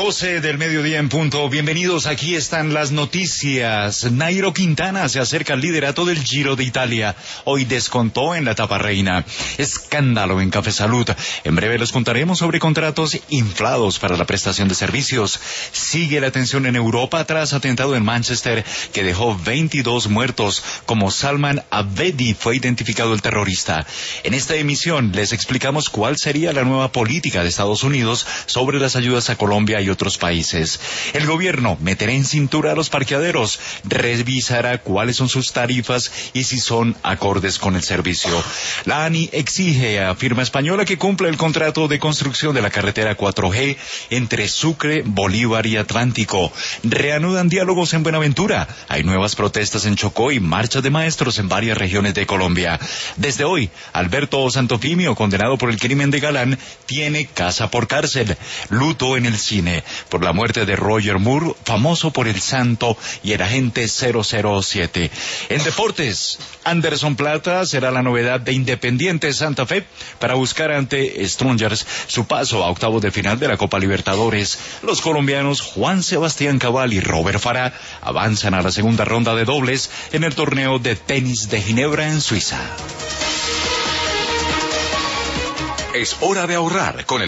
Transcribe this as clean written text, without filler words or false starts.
12 del mediodía en punto. Bienvenidos, aquí están las noticias. Nairo Quintana se acerca al liderato del Giro de Italia. Hoy descontó en la etapa reina. Escándalo en Café Salud. En breve les contaremos sobre contratos inflados para la prestación de servicios. Sigue la tensión en Europa tras atentado en Manchester que dejó 22 muertos. Como Salman Abedi fue identificado el terrorista. En esta emisión les explicamos cuál sería la nueva política de Estados Unidos sobre las ayudas a Colombia y otros países. El gobierno meterá en cintura a los parqueaderos, revisará cuáles son sus tarifas y si son acordes con el servicio. La ANI exige a firma española que cumpla el contrato de construcción de la carretera 4G entre Sucre, Bolívar y Atlántico. Reanudan diálogos en Buenaventura. Hay nuevas protestas en Chocó y marchas de maestros en varias regiones de Colombia. Desde hoy, Alberto Santofimio, condenado por el crimen de Galán, tiene casa por cárcel. Luto en el cine por la muerte de Roger Moore, famoso por El Santo y el Agente 007. En deportes, Anderson Plata será la novedad de Independiente Santa Fe para buscar ante Strongers su paso a octavos de final de la Copa Libertadores. Los colombianos Juan Sebastián Cabal y Robert Farah avanzan a la segunda ronda de dobles en el torneo de tenis de Ginebra en Suiza. Es hora de ahorrar con el